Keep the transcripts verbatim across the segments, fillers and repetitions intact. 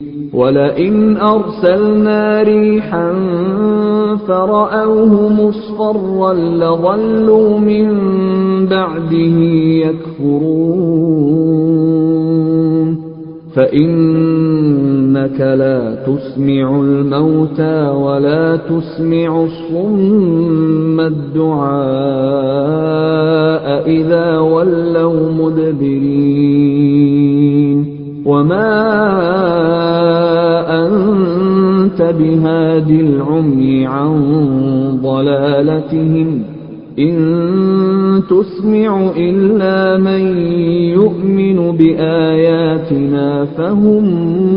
وَلَئِنْ أَرْسَلْنَا رِيحًا فَرَأَوْهُ مُصْفَرًّا لَّظَلُّوا مِن بَعْدِهِ يَكْفُرُونَ فَإِنَّكَ لَا تُسْمِعُ الْمَوْتَىٰ وَلَا تُسْمِعُ الصُّمَّ الدُّعَاءَ إِذَا وَلَّوْا مُدْبِرِينَ وَمَا أَنتَ بِهَادِ الْعُمْيِ عَن ضَلَالَتِهِمْ ۖ إِن تُسْمِعُ إِلَّا مَن يُؤْمِنُ بِآيَاتِنَا فَهُم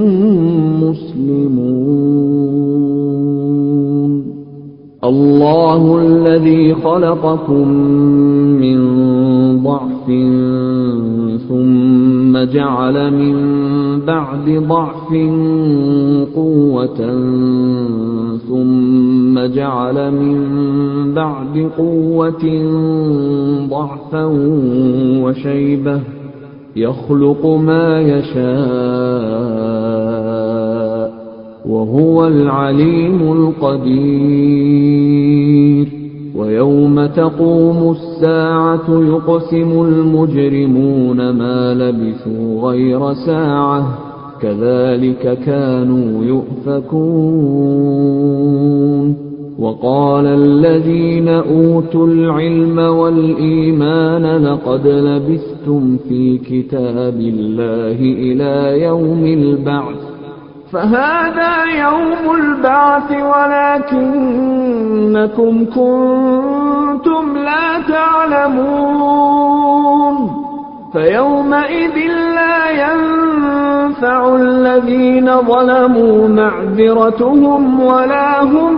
مُّسْلِمُونَ اللَّهُ الَّذِي خَلَقَكُم مِّن ضَعْفٍ ثُمَّ جَعَلَ مِن بَعْدِ ضَعْفٍ قُوَّةً ثُمَّ جَعَلَ مِن بَعْدِ قُوَّةٍ ضَعْفًا وَشَيْبَةً ۚ يَخْلُقُ مَا يَشَاءُ ۖ وَهُوَ الْعَلِيمُ الْقَدِيرُ وَيَوْمَ تَقُومُ السَّاعَةُ يُقْسِمُ الْمُجْرِمُونَ مَا لَبِثُوا غَيْرَ سَاعَةٍ ۚ كَذَٰلِكَ كَانُوا يُؤْفَكُونَ وَقَالَ الَّذِينَ أُوتُوا الْعِلْمَ وَالْإِيمَانَ لَقَدْ لَبِثْتُمْ فِي كِتَابِ اللَّهِ إِلَىٰ يَوْمِ الْبَعْثِ فَهَٰذَا يَوْمُ الْبَعْثِ وَلَٰكِنَّكُمْ كُنتُمْ لَا تَعْلَمُونَ فَيَوْمَئِذٍ لَّا يَنفَعُ الَّذِينَ ظَلَمُوا مَعْذِرَتُهُمْ وَلَا هُمْ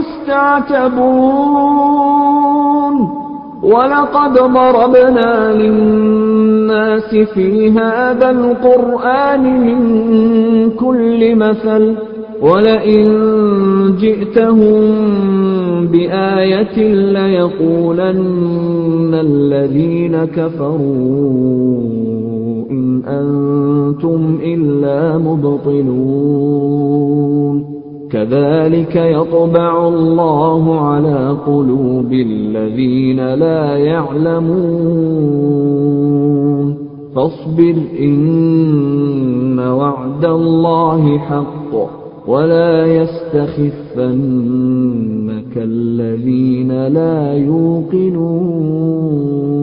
يُسْتَعْتَبُونَ وَلَقَدْ ضَرَبْنَا لِلنَّاسِ فِي هَٰذَا الْقُرْآنِ مِن كُلِّ مَثَلٍ ۚ وَلَئِن جِئْتَهُم بِآيَةٍ لَّيَقُولَنَّ الَّذِينَ كَفَرُوا إِنْ أَنتُمْ إِلَّا مُبْطِلُونَ كَذَٰلِكَ يَطْبَعُ اللَّهُ عَلَىٰ قُلُوبِ الَّذِينَ لَا يَعْلَمُونَ فَاصْبِرْ إِنَّ وَعْدَ اللَّهِ حَقٌّ وَلَا يَسْتَخِفَّنَّكَ الَّذِينَ لَا يُوقِنُونَ